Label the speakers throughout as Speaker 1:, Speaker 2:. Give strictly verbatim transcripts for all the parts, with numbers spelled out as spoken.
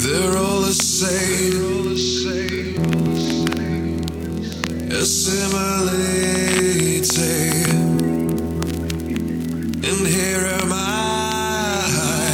Speaker 1: They're all the same, assimilating. And here am I,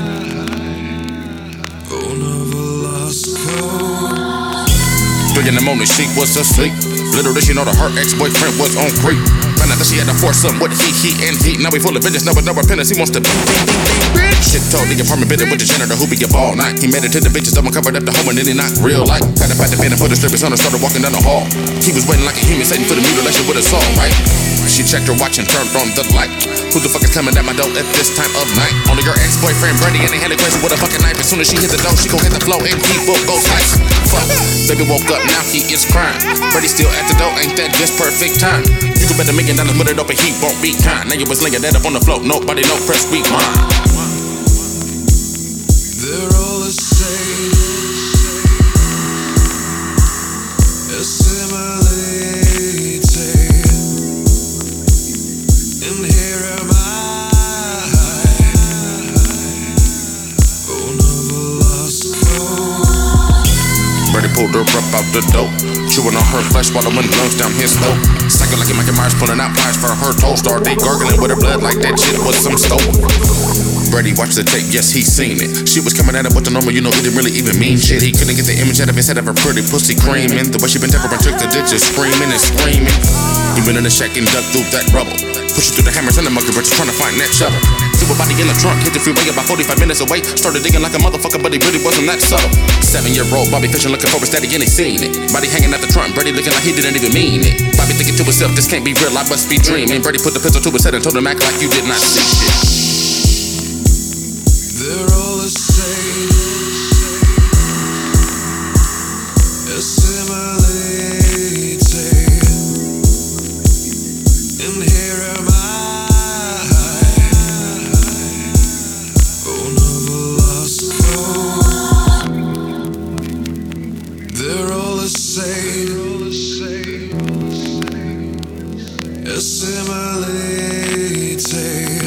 Speaker 1: born of a lost cause.
Speaker 2: Three in the morning, she was asleep. Little did she know that her ex-boyfriend was on creep. Found out that she had to force something with he, he, and he. Now we full of vengeance, no, but no repentance. He wants to be rich. Shit told the apartment bitter with the janitor who be up all night. He made it to the bitches, double covered up the home, and then he not real life. Got up at the bed and put his strippers on and started walking down the hall. He was waiting like a human, Satan for the mutilation with a saw, right? She checked her watch and turned on the light. Who the fuck is coming at my door at this time of night? Only your ex-boyfriend Brady, and they had a crazy with a fucking knife. As soon as she hit the door, she gon' hit the floor and he will go slice. Fuck, baby woke up, now he is crying. Brady still at the door, ain't that just perfect time? You could bet a million dollars, put it up and he won't be kind. Now you was laying that up on the floor, nobody no press rewind.
Speaker 1: They're all the same, assimilating. And here am I, born of a lost cause.
Speaker 2: Brady pulled her up out the door, chewing on her flesh while the wind blows down his throat. Psycho like Michael Myers pulling out pliers for her toe. Started gargling with her blood like that shit was some stove. Brady watched the tape, yes, he seen it. She was coming at him with the normal, you know, it didn't really even mean shit. He couldn't get the image out of his head of her pretty pussy creaming. The way she been tempered and tricked the ditches, screaming and screaming. He went in the shack and dug through that rubble, pushing through the hammers and the monkey wrenches trying to find that shovel. Threw a body in the trunk, hit the freeway about forty-five minutes away. Started digging like a motherfucker, but he really wasn't that subtle. Seven-year-old Bobby fishing, looking for his daddy, and he seen it. Body hanging out the trunk, Brady looking like he didn't even mean it. Bobby thinking to himself, this can't be real, I must be dreaming. Brady put the pistol to his head and told him act like you did not see shit.
Speaker 1: They're all the same, assimilating. And here am I, born of a lost cause. They're all the same, assimilating.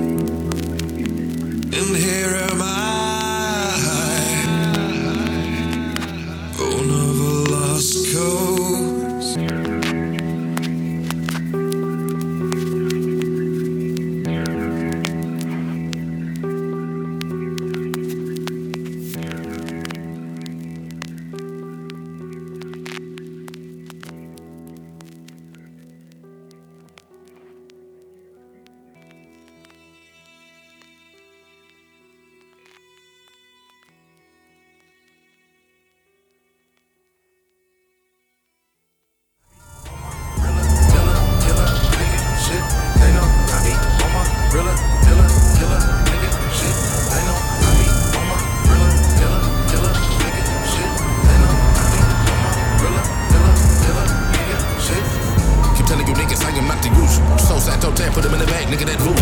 Speaker 1: And here am I, born of a lost cause.
Speaker 2: Keep telling you niggas I am not the usual. So sad, toe tap, put him in the bag, nigga, that move.